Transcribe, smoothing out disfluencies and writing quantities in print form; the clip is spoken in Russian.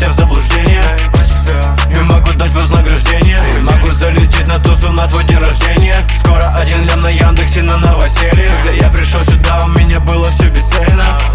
тебя в заблуждение. И могу дать вознаграждение, и могу залететь на тусу на твой день рождения. Скоро 1 лям на Яндексе на новоселье. Когда я пришел сюда, у меня было все бесцельно.